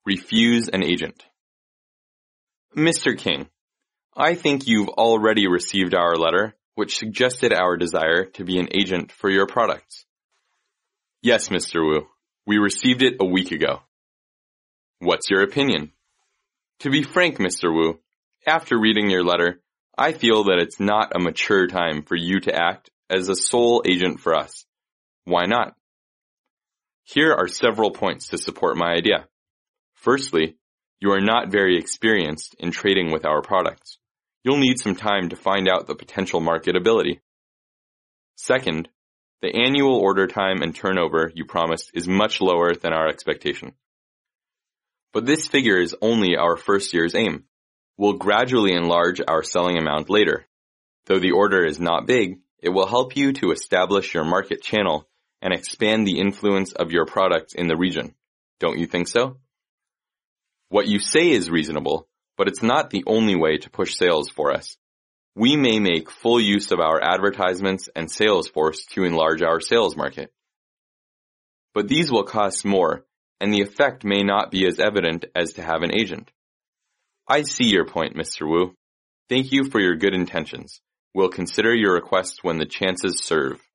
Refuse an agent. Mr. King, I think you've already received our letter, which suggested our desire to be an agent for your products. Yes, Mr. Wu. We received it a week ago. What's your opinion? To be frank, Mr. Wu, after reading your letter, I feel that it's not a mature time for you to act as a sole agent for us. Why not? Here are several points to support my idea. Firstly, you are not very experienced in trading with our products. You'll need some time to find out the potential marketability. Second, the annual order time and turnover you promised is much lower than our expectation. But this figure is only our first year's aim. We'll gradually enlarge our selling amount later. Though the order is not big, it will help you to establish your market channel and expand the influence of your products in the region. Don't you think so? What you say is reasonable, but it's not the only way to push sales for us. We may make full use of our advertisements and sales force to enlarge our sales market. But these will cost more, and the effect may not be as evident as to have an agent. I see your point, Mr. Wu. Thank you for your good intentions. We'll consider your request when the chances serve.